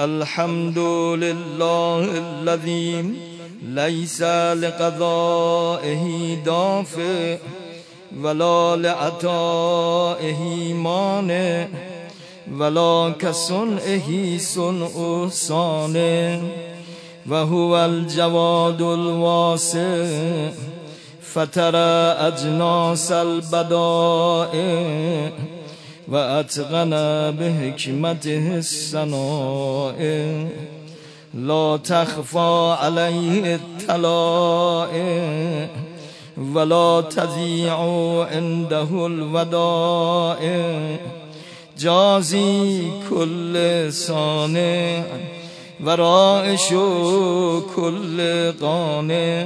الحمد لله الذي ليس لقضائه دافع ولا لعطائه مانع ولا كصنعه صنع صانع وهو الجواد الواسع فترى أجناس البدائع وأتقن بحكمته الصنائع لا تخفى عليه الطلائع ولا تضيع عنده الودائع جازي كل صانع ورائش كل قانع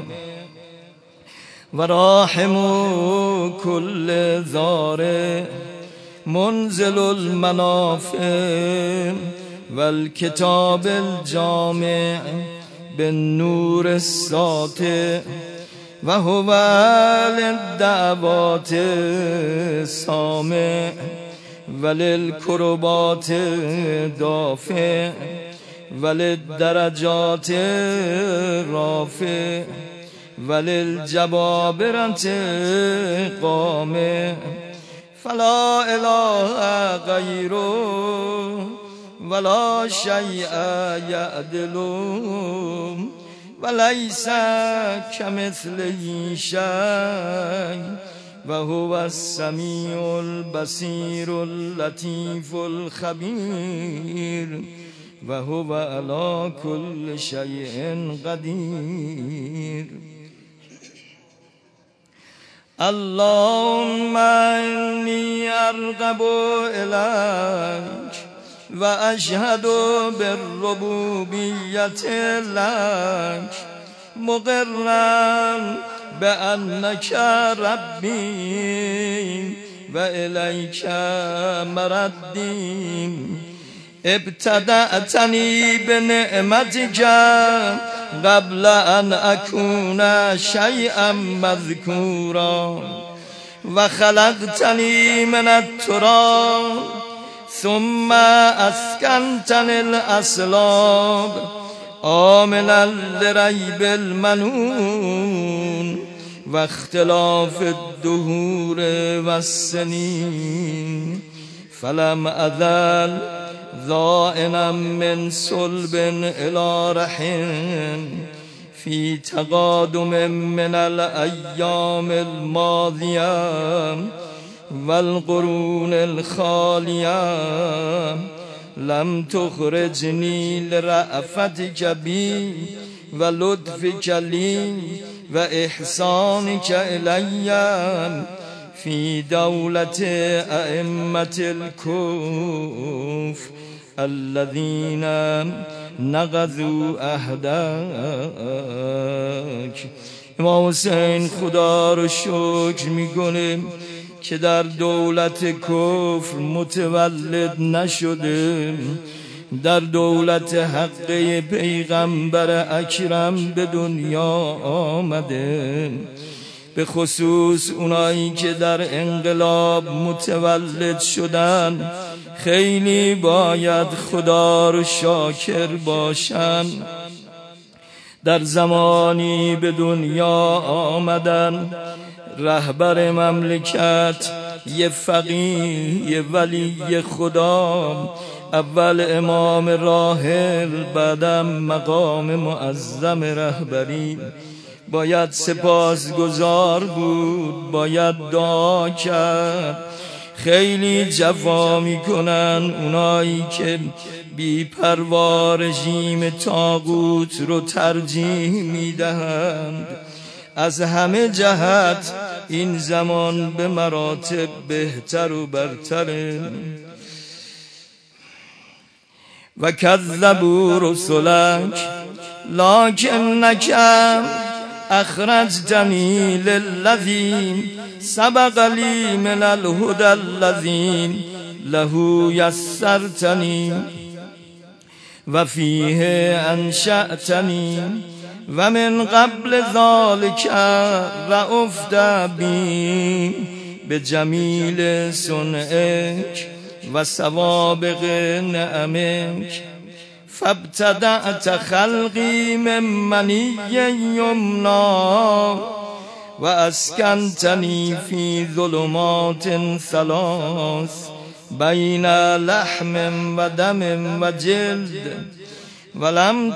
وراحم كل ذارع منزل المنافع والكتاب الجامع بالنور الساطع وهو للدعوات السامع وللكربات دافع وللدرجات رافع وللجبابرة قامع فلا إله غيره ولا شيء يعدله وليس كمثله شيء وهو السميع البصير اللطيف الخبير وهو على كل شيء قدير. اللهم إني أرغب إليك وأشهد بالربوبية لك مقرا بأنك ربي وإليك مردي ابتدأتني بنعمتك قبل أن أكون شيئا مذكورا وخلقتني من التراب ثم أسكنتني الأصلاب آملا لريب المنون واختلاف الدهور والسنين فلم أزل ضائنا من صلب إلى رحم في تقادم من الأيام الماضية والقرون الخالية لم تخرجني لرأفتك بي ولطفك لي وإحسانك إلي في دولة أئمة الكفر الذين نقضوا عهدك. امام حسین خدا رو شکر میکنیم که در دولت کفر متولد نشدیم، در دولت حق پیغمبر اکرم به دنیا آمده، به خصوص اونایی که در انقلاب متولد شدن خیلی باید خدا رو شاکر باشن. در زمانی به دنیا آمدن رهبر مملکت یه فقیه، یه ولی خدا، اول امام راحل بعدم مقام معظم رهبری، باید سپاسگزار بود، باید دعا کرد. خیلی جفا میکنن اونایی که بی پروا رژیم طاغوت رو ترجیح میدهند. از همه جهت این زمان به مراتب بهتر و برتره. و کذبوا رسلک لکنک اخرجتنی للذی سبق لی من الهدى الذی له یسرتنی و فیه انشأتنی و من قبل ذلك رأفت بی بجمیل صنعک و سوابق نعمک فابتدأت خلقی من منی یمنا و اسکنتنی فی ظلمات ثلاث بین لحم و دم و جلد ولم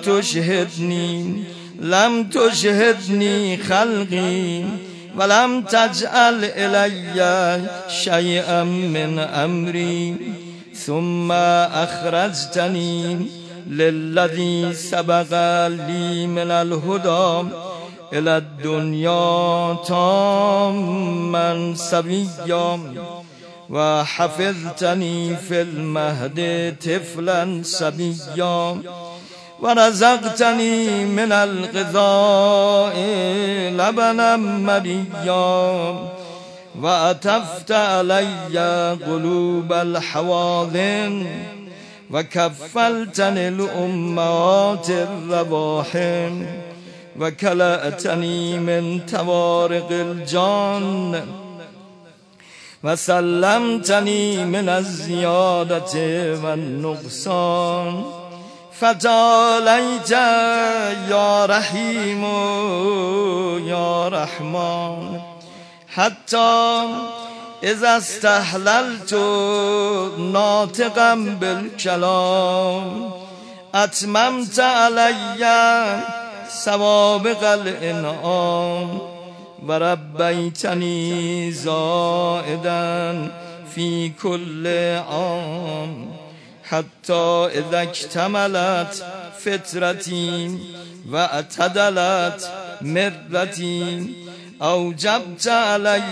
تشهدنی خلقی ولم تجعل الی شیئا من امری ثم اخرجتنی للذی سبق لی من الهدى الى الدنیا تاما سویا و حفظتنی فی المهد طفلا صبیا و رزقتنی من الغذاء لبنا مریا و عطفت علی قلوب الحواضن و کفلتنی الامهات الرواحم و کلأتنی من توارق الجان و سلمتنی من الزیادت و النقصان فتعالیت یا رحیم یا رحمان حتی اذا استحللت ناطقا بالکلام اتممت علی سوابق الانعام و ربیتنی زائدا فی کل عام حتی اذا اکتملت فطرتی و اعتدلت مرتی اوجبت علی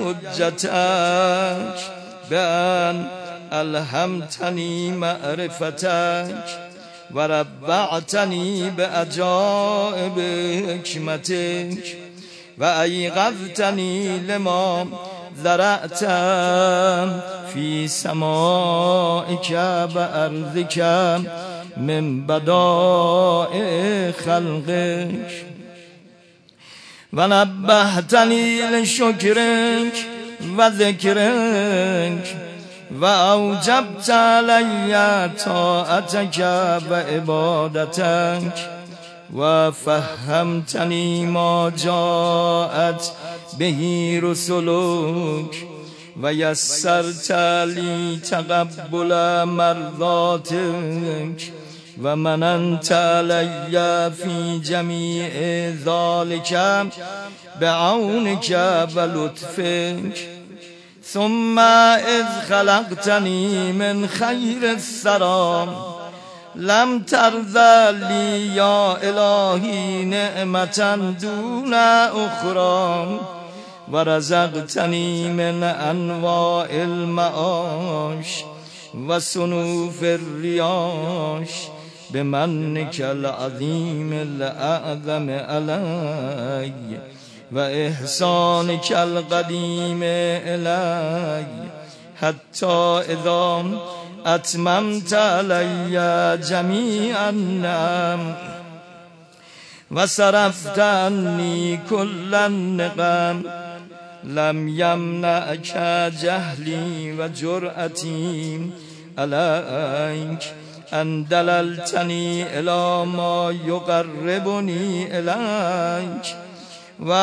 حجتک بان الهمتنی معرفتک و ربعتنی بعجائب حکمتک و ایقظتنی لما ذرعت فی سمائک و ارضک من بدائع خلقک و نبهتنی لشکرک و ذکرک و اوجبت علی طاعتک و عبادتک و فهمتنی ما جاءت به رسلک و یسرت لی تقبل مرضاتک و مننت علی فی جمیع ذلک بعونک و لطفک ثم اذ خلقتنی من خیر الثری لم ترضى لی یا الهی نعمتا دون اخرى و رزقتنی من انواع المعاش و صنوف الریاش بمنک العظیم الاعظم علی و احسانک القدیم الی حتی اذا اتممت علی جمیع النعم و صرفت عنی کل النقم لم یمنعک جهلی و جرأتی علیک ان دللتنی الی ما یقربنی الیک و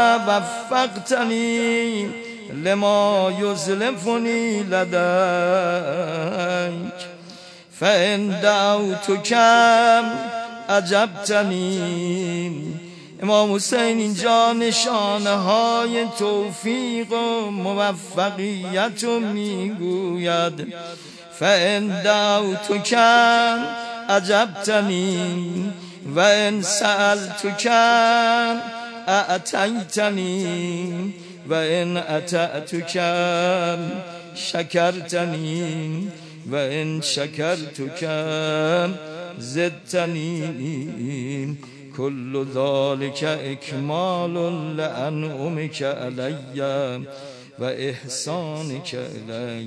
وفقتنی لما یزلفنی لدیک فان دعوتک عجبتنی. امام حسین اینجا نشانه های توفیق و موفقیت رو میگوید. فان دعوتک عجبتنی و ان سألتک اعطیتنی و ان اطعتک شکرتنی و ان شکرتک زدتنی کل ذلک اکمال لانعمک علی و احسانک علی.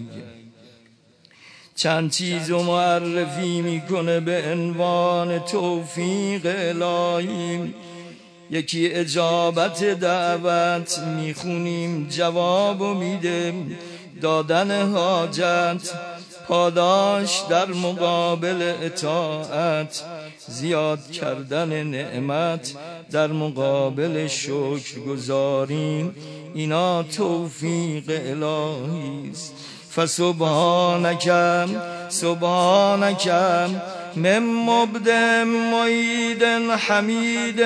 چند چیز رو معرفی میکنه به عنوان توفیق الهی. یکی اجابت دعوت، میخونیم جواب میده، دادن حاجت، پاداش در مقابل اطاعت، زیاد کردن نعمت در مقابل شکرگزاری، اینا توفیق الهی است. فسبحانک سبحانک من مبدع معید حمید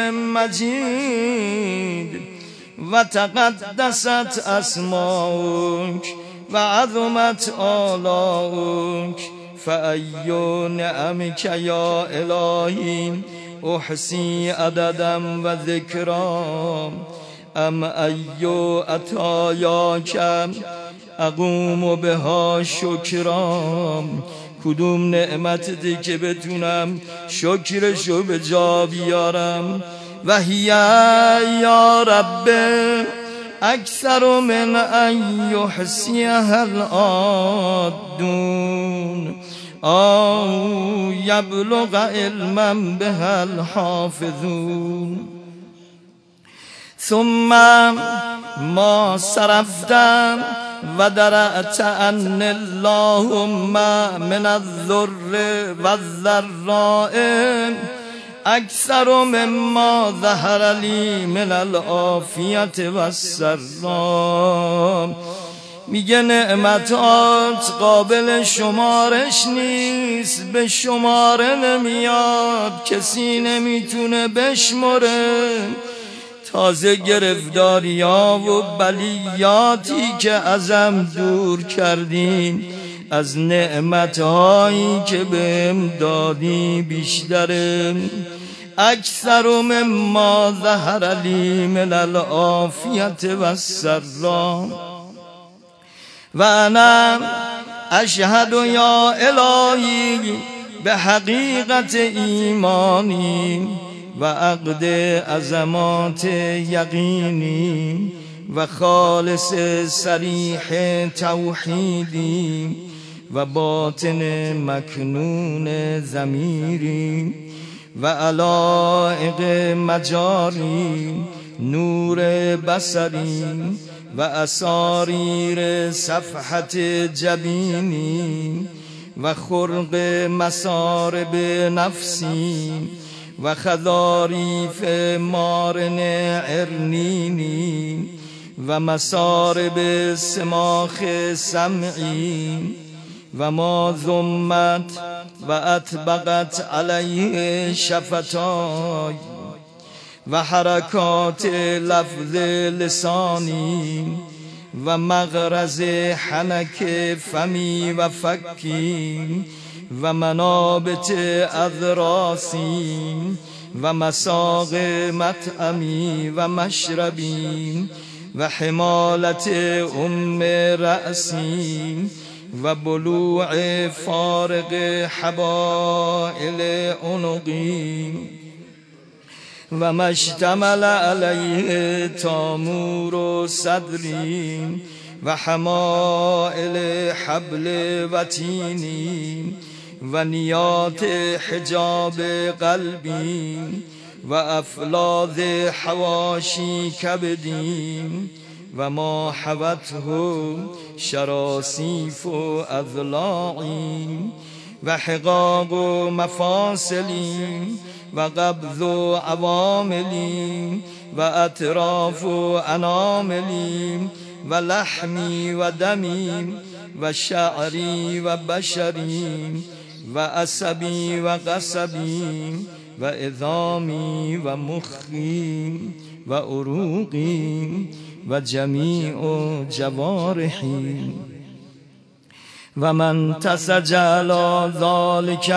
مجید، و تقدست اسماؤک و عظمت آلاؤک، فأی نعمک یا الهی احصی عددا و ذکرا، ام ای عطایاک اقوم بها شکرا. کدوم نعمتی که بتونم شکرشو به جا بیارم. و هی یا رب اکثر من ان یحصیها العادون او یبلغ علما بها الحافظون. ثم ما صرفت و درعت ان اللهم من الضر و الضراء اکثر مما ظهر لی من العافیت و السرا. میگه نعمتات قابل شمارش نیست، به شماره نمیاد، کسی نمیتونه بشمره. تازه گرفتاری‌ها و بلیاتی که ازم دور کردین، از نعمتهایی که بهم دادی بیشتره. اکثر مما ظهر لی من العافیت و السرا. و انا اشهد یا الهی به حقیقت ایمانی و عقد عظمات یقینی و خالص صریح توحیدی و باطن مکنون ضمیری و علایق مجاری نور بصری و اساریر صفحت جبینی و خرق مسارب نفسی و خضاریف مارن ارنینی و مسارب سماخ سمعی و ما ضمت و اطبقت علیه شفتای و حرکات لفظ لسانی و مغرز حنک فمی و فکی و منابت اذراسی و مساق مطعمی و مشربی و حمالت رأسی و بلوع فارق حبائل عنقی و مشتمل علیه تامور صدری و حمائل حبل وتینی و نیات حجاب قلبی و افلاذ حواشی کبدی و ما حوته شراسیف و اضلاعی و حقاق و مفاصلی و قبض و عواملی و اطراف و اناملی و لحمی و دمی و شعری و بشری و عصبی و قصبی و عظامی و مخی و عروقی و جمیع جوارحی و من تسجل ذلك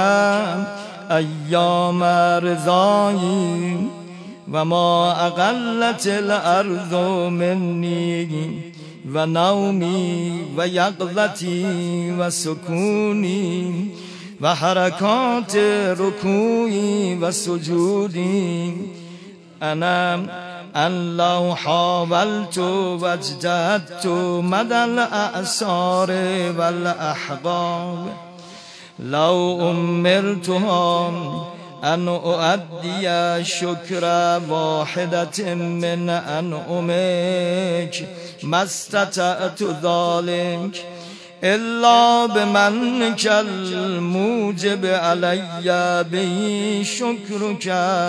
ایام رضایی و ما اقلت الارض منی و نومی و یقظتی و سکونی و حرکات رکوعی و سجودی. انا ان لو حاولت و اجتهدت مدى الاعصار و الاحقاب لو امرتهم ان اؤدی شکر واحدة من انعمک ما استطعت ذلك إلا بمنك الموجب علي به شكرك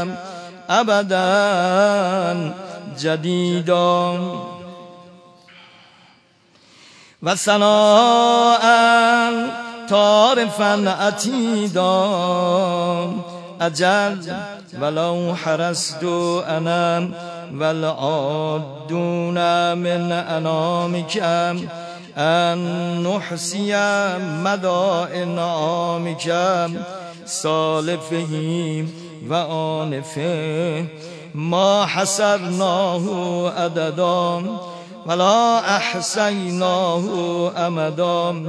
أبدا جديدا وثناء طارفا عتيدا أجل ولو حرست أنا والعادون من أنامك أن نحصي مدى إنعامك سالفه وآنفه ما حصرناه عددا ولا أحصيناه أمدا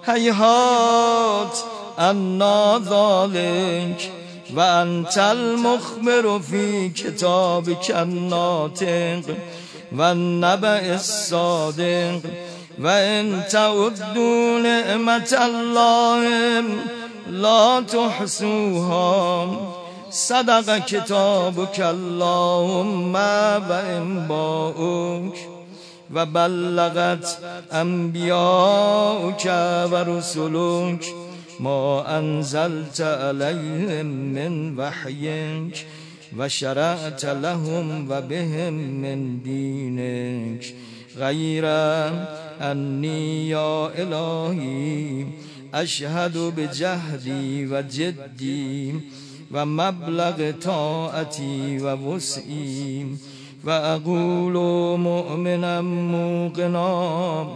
هيهات أنا ذلك وأنت المخبر في كتابك الناطق والنبأ الصادق وإن تعدوا نعمة الله لا تحصوها صدق كتابك اللهم وإنباؤك وبلغت أنبياؤك ورسلك ما أنزلت عليهم من وحيك وشرعت لهم وبهم من دينك غير أني يا إلهي أشهد بجهدي وجدي ومبلغ طاعتي ووسعي وأقول مؤمنا موقنا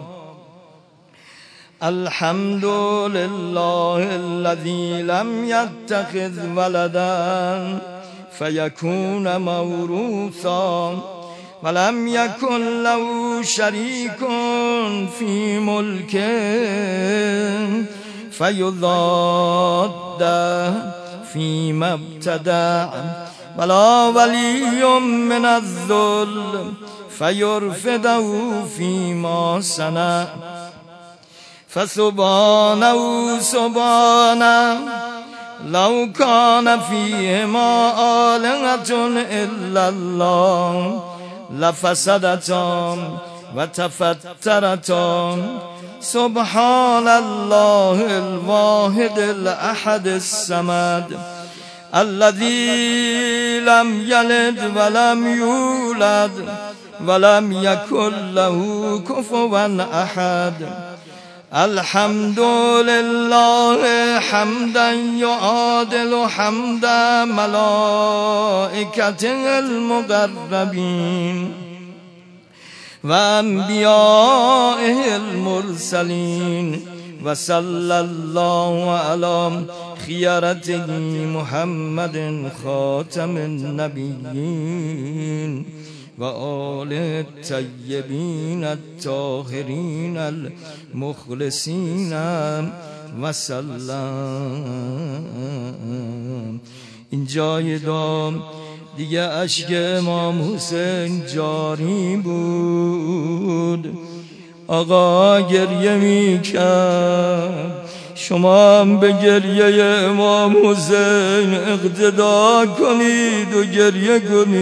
الحمد لله الذي لم يتخذ ولدا فيكون موروثا ولم يكن له شريك في ملكه فيضاد فيما ابتدع ولا ولي من الذل فيرفده فيما صنع فسبحانه سبحانه لو كان فيهما آلهة إلا الله لفسدتا وتفترتا سبحان الله الواحد الأحد الصمد الذي لم يلد ولم يولد ولم يكن له كفوا أحد الحمد لله حمدا يعادل حمد ملائكته المقربين وأنبيائه المرسلين وصلى الله على خيرته محمد خاتم النبيين وآل الطيبين الطاهرين المخلصين وسلم. اینجای دام دیگه اشک امام حسین جاری بود، آقا گریه میکرد، شما هم به گریه امام حسین اقتدا کنید و گریه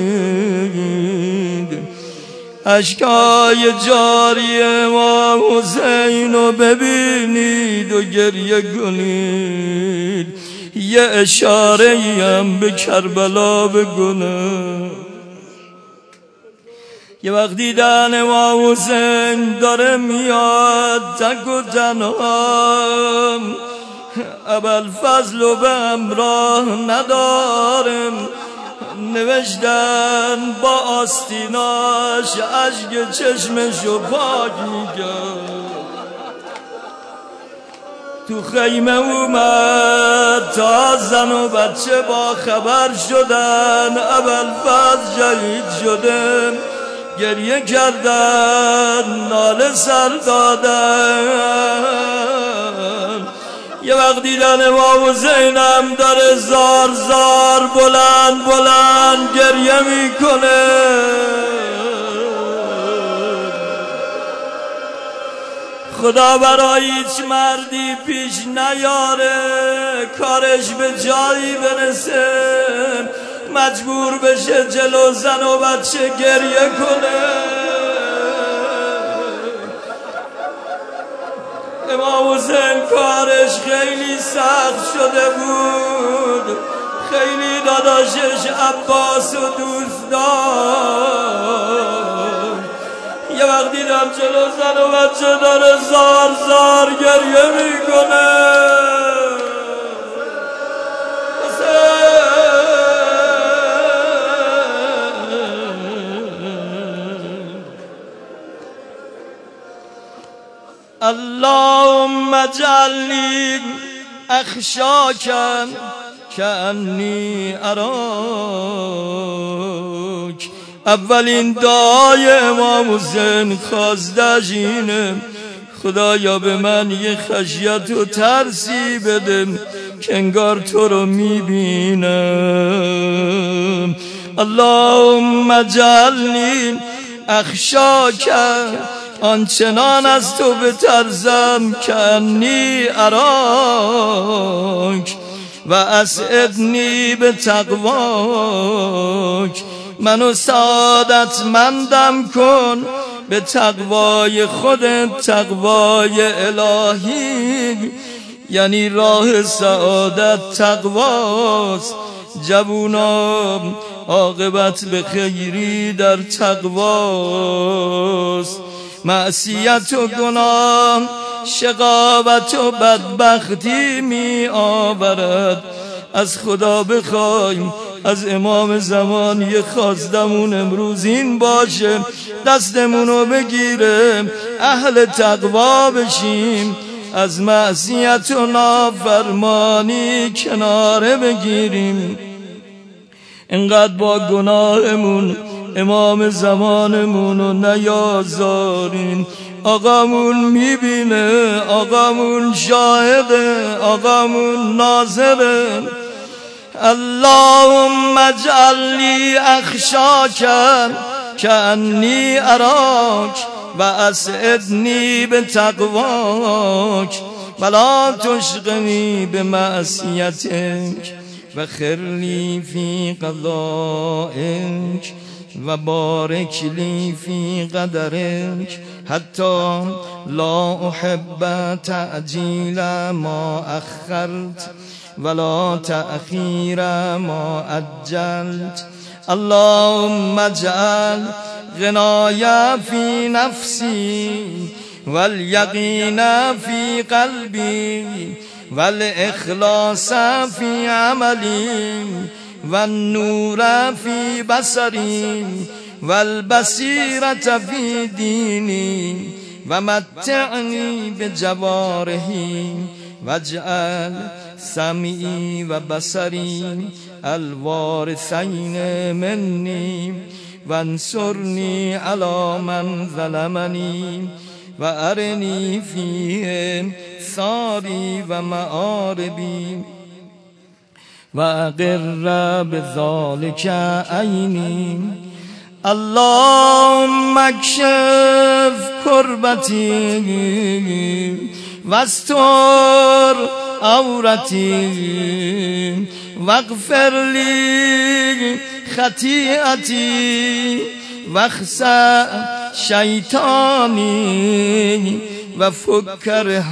کنید. اشکای جاری امام حسین رو ببینید و گریه کنید. یه اشاره هم به کربلا بکنه. یه وقت دیدن امام حسین داره میاد تک و تنها، ابوالفضل و به همراه ندارم، نوشتن با آستیناش اشک چشمشو پاک میکرد. تو خیمه اومد تا زن و بچه با خبر شدن ابوالفضل شهید شده، گریه کردن، ناله سر دادن. یه وقت دیدن امام حسین هم داره زار زار بلند بلند گریه میکنه. خدا برای هیچ مردی پیش نیاره کارش به جایی برسه مجبور بشه جلو زن و بچه گریه کنه. امام حسین کارش خیلی سخت شده بود، خیلی داداشش عباس و دوست داشت. یه وقت دیدم جلو زن و بچه داره زار زار گریه میکنه. اللهم اجعلني اخشاك كأني اراك. اولین دعای امام حسین خواستش اینه خدایا به من یه خشیت و ترسی بده که انگار تو رو میبینم. اللهم اجعلني اخشاک، آنچنان از تو بترسم که انی اراک و اسعدنی به تقواک، منو سعادتمندم کن به تقوای خودت، تقوای الهی. یعنی راه سعادت تقواست. جوونا عاقبت به خیری در تقواست. معصیت و گناه شقاوت و بدبختی می آورد. از خدا بخوایم از امام زمان یه خواستمون امروز این باشه دستمونو بگیره اهل تقوا بشیم، از معصیت و نافرمانی کناره بگیریم. انقدر با گناهمون امام زمانمونو نیازارین. آقامون میبینه، آقامون شاهده، آقامون ناظره. اللهم اجعلني اخشاك كأني اراك و اسعدني بتقواك ولا تشغلني بمعصيتك وخر لي في قضائك وبارك لي في قدرك حتى لا أحب تعجيل ما أخرت ولا تأخير ما أجلت. اللهم اجعل غنايا في نفسي واليقين في قلبي والإخلاص في عملي والنور في بصري والبصيرة في ديني ومتعني بجوارحي واجعل سمعي وبصري الوارثين مني وانصرني على من ظلمني وأرني فيهم ثاري ومآربي وأقر بذلك عيني. اللهم اكشف كربتي واستر عورتي واغفر لي خطيئتي واخسأ شيطاني وفك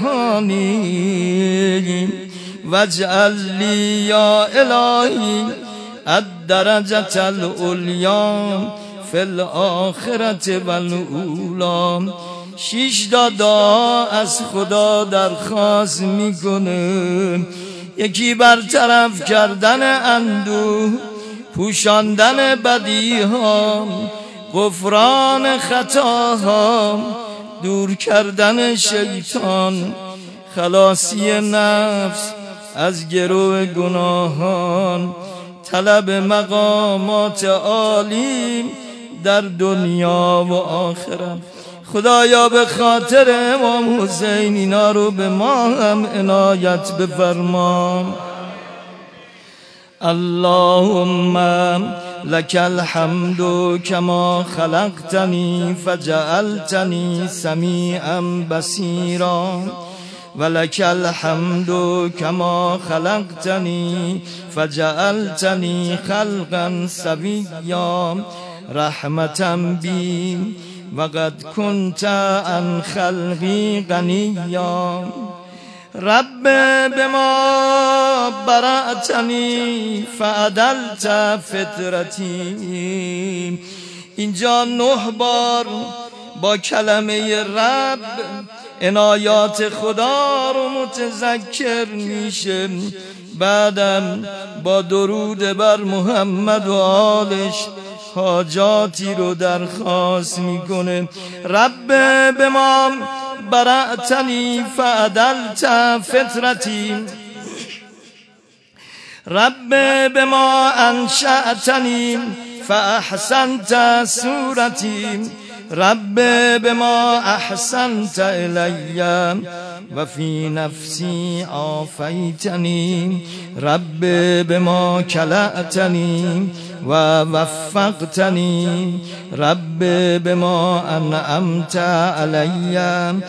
رهاني واجعل لي يا إلهي الدرجة العليا في الآخرة والأولى. 6 دعا از خدا درخواست میکنه. یکی برطرف کردن اندوه، پوشاندن بدیها، غفران خطاها، دور کردن شیطان، خلاصی نفس از گرو گناهان، طلب مقامات عالی در دنیا و آخرت. خدایا به خاطر امام حسین اینا رو به ما هم عنایت بفرما. اللهم لك الحمد كما خلقتني فجعلتني سميعا بصيرا ولك الحمد كما خلقتني فجعلتني خلقا سويا رحمة بي وقد كنت عن خلقي غنيا رب بما برأتنی فعدلت فطرتی. اینجا 9 بار با کلمه رب عنایات خدا رو متذکر میشه، بعدم با درود بر محمد و آلش حاجاتی رو درخواست میکنه. رب بما برأتنی فعدلت فطرتی، رب بما انشأتنی فاحسنت صورتی، رب بما احسنت الی و فی نفسی عافیتنی، رب بما کلأتنی و وفقتنی، رب بما انعمت علی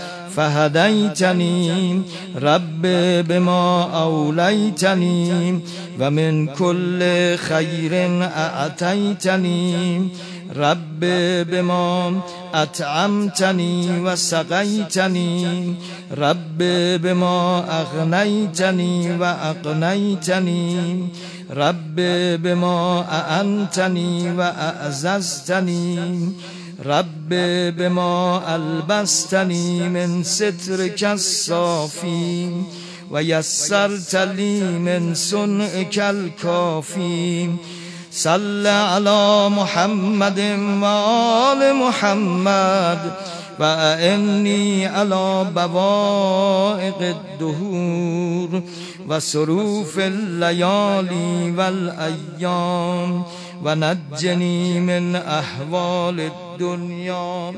فهدیتنی، رب بما اولیتنی و من کل خیر اعطیتنی، رب بما اطعمتنی و سقیتنی، رب بما اغنیتنی و اقنیتنی، رب بما اعنتنی و اعززتنی، رب بما البستنی من سترک الصافی و یسرت لی من صنعک الکافی. صل علی محمد و آل محمد و اعنی علی بوائق الدهور و صروف اللیالی والایام و نجنی من احوال الدنیا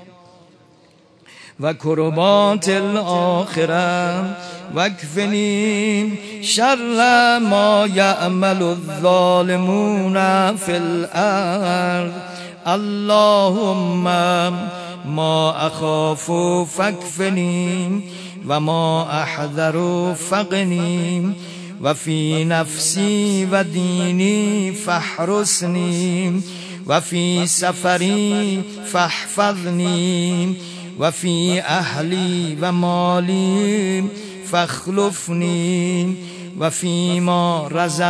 و کربات الاخره و اکفنی شر ما یعمل الظالمون فی الارض. اللهم ما اخاف فاکفنی و ما احذر فقنی و فی نفسی و دینی فاحرسنی و فی سفری فاحفظنی و فی اهلی و مالی فاخلفنی و فی ما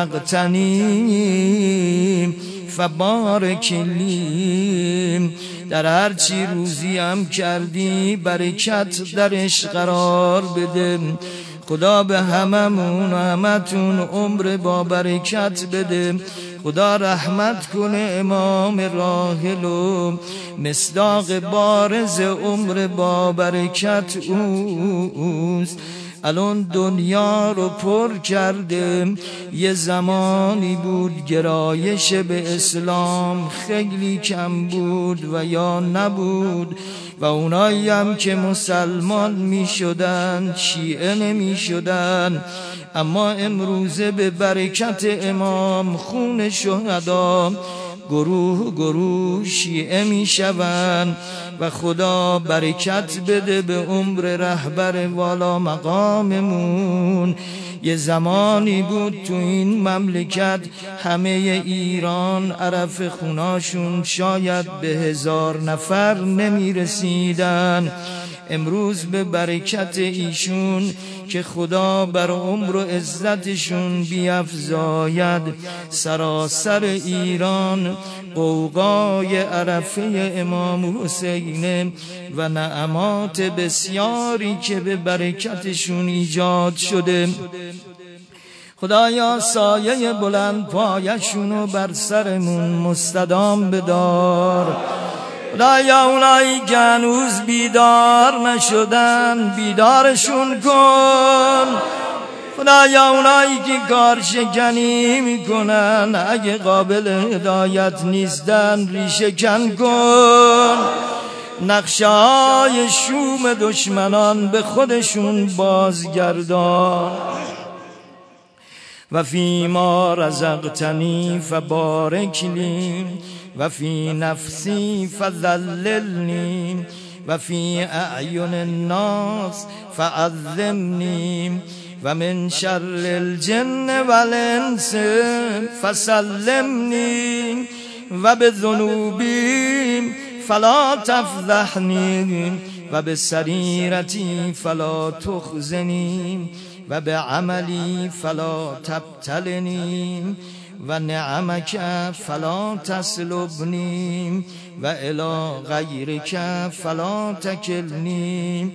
رزقتنی فبارک لی. در هر چی روزی هم کردی برکت درش قرار بده. خدا به هممون و همتون عمر با برکت بده. خدا رحمت کنه امام راحل و مصداق بارز عمر با برکت اوست. الان دنیا رو پر کرده. یه زمانی بود گرایش به اسلام خیلی کم بود و یا نبود و اونایی هم که مسلمان می شدن شیعه نمی شدن، اما امروزه به برکت امام خون شهدا گروه گروه شیعه می شوند و خدا برکت بده به عمر رهبر والا مقاممون. یه زمانی بود تو این مملکت همه ایران عرف خوناشون شاید به 1000 نفر نمی رسیدن. امروز به برکت ایشون که خدا بر عمر و عزتشون بیفزاید، سراسر ایران غوغای عرفه امام حسین و نعمات بسیاری که به برکتشون ایجاد شده. خدایا سایه بلند پایشونو بر سرمون مستدام بدار. خدایا اونایی که هنوز بیدار نشدن بیدارشون کن. خدایا اونایی که کار شکنی میکنن اگه قابل هدایت نیستن ریشه کن کن. نقشه‌های شوم دشمنان به خودشون بازگردان. و فی ما رزقتنی فبارک لی و فی نفسی فذللنی و فی اعین الناس فعظمنی و من شر الجن والانس فسلمنی و بذنوبی فلا تفضحنی و به سریرتی فلا تخزنی و به عملی فلا تبتلنی و نعمک فلا تسلبنی و الی غیرک فلا تکلنی.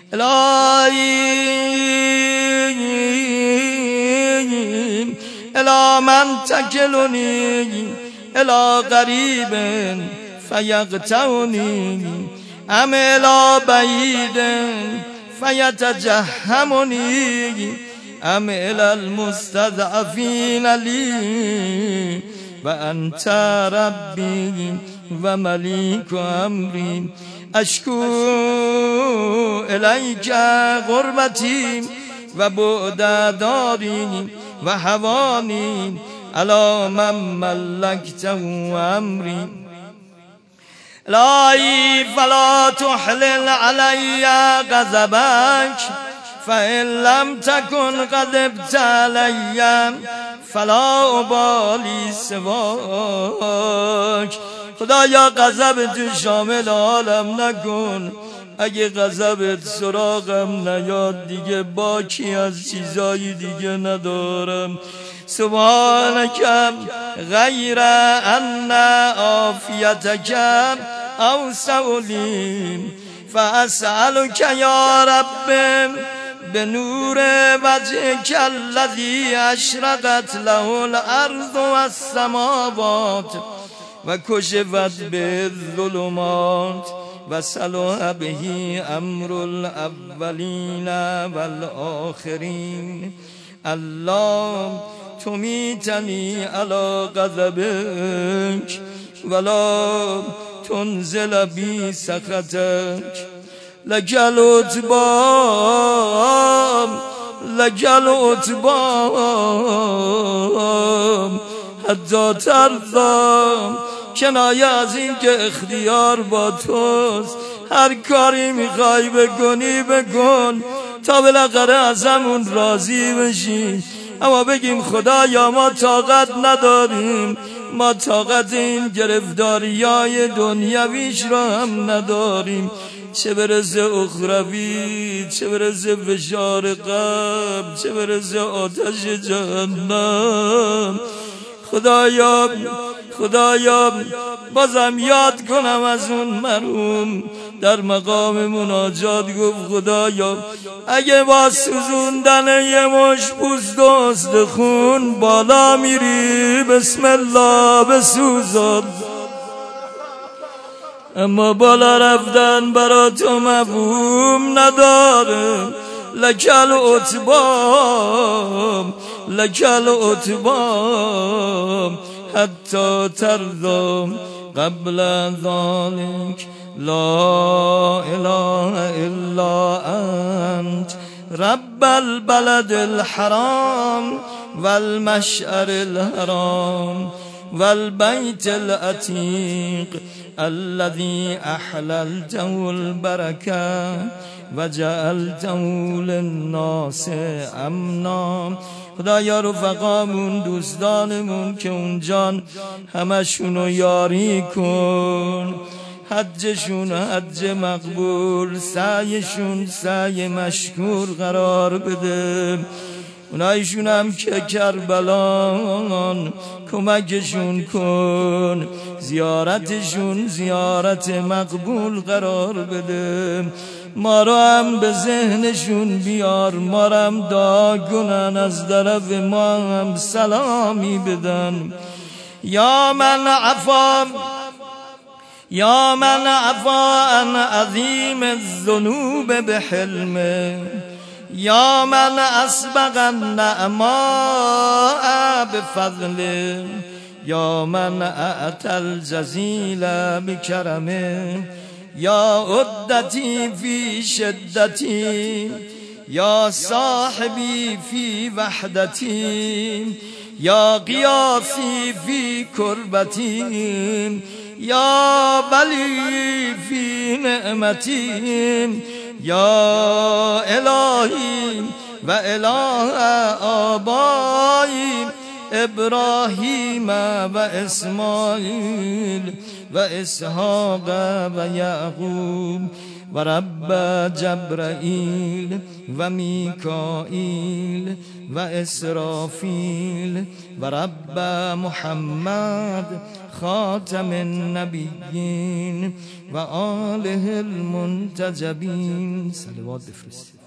الهی الی من تکلنی الی غریب فیقطعنی ام الی بعید فیتجهمنی ام الی المستضعفین لی و انت ربی و ملیک امری. اشکو الیک غربتی و بعد داری و هوانی علی من ملکته امری. الهی فلا تحلل علی غضبک فإن لم تكن غضبت علی فلا ابالی سواک. خدایا غضب تو شامل عالم نکن، اگه غضبت سراغم نیاد دیگه باکی از چیزای دیگه ندارم. سبحانک غیر ان عافیتک اوسع لی فاسألک یا رب بنور وجهک الذی اشرقت له الارض والسماوات و کشفت به الظلمات و صلح به امر الاولین والآخرین. الله تمیتنی علی غضبک ولا تنزل بی سخطک. لک العتبی لک العتبی حتی ترضی. کنایه از این که اختیار با توست، هر کاری میخوای بکنی بکن تا بالاخره ازمون راضی بشی. اما بگیم خدایا ما طاقت نداریم، ما طاقت این گرفتاریای دنیویش را هم نداریم، چه برسه اخروی، چه برسه فشار قبر، چه برسه آتش جهنم. خدایا بازم یاد کنم از اون مرحوم در مقام مناجات گفت خدایا اگه با سوزوندن یه مش پوست و استخون بالا میری بسم الله بسوزان، اما بالا رفتن برا تو مفهوم نداره. لک العتبی لک العتبی حتی ترضی قبل ذلك لا اله الا انت رب البلد الحرام والمشعر الحرام والبيت العتيق الذي أحللته البركة وجعلته للناس امنا. خدایا رفقامون دوستانمون که اونجان همشونو یاری کن، حجشون حج مقبول، سعیشون سعی مشکور قرار بده. اونایشون هم که کربلان کمکشون کن، زیارتشون زیارت مقبول قرار بده. ما رو هم به ذهنشون بیار، ما رو هم دعا کنن، از طرف ما هم سلامی بدن. یا من عفا عن عظیم الذنوب بحلمه، یا من اسبغ النعماء بفضله، یا من اعطى الجزیل بکرمه، یا عدتی فی شدتی، یا صاحبی فی وحدتی، یا قیاسی فی کربتی، یا ولی فی نعمتی، یا الهی و اله آبایی ابراهیم و اسماعیل و اسحاق و یعقوب و رب جبرائیل و میکائیل و اسرافیل و رب محمد خاتم النبیین و آله المنتجبین. صلوات بفرستید.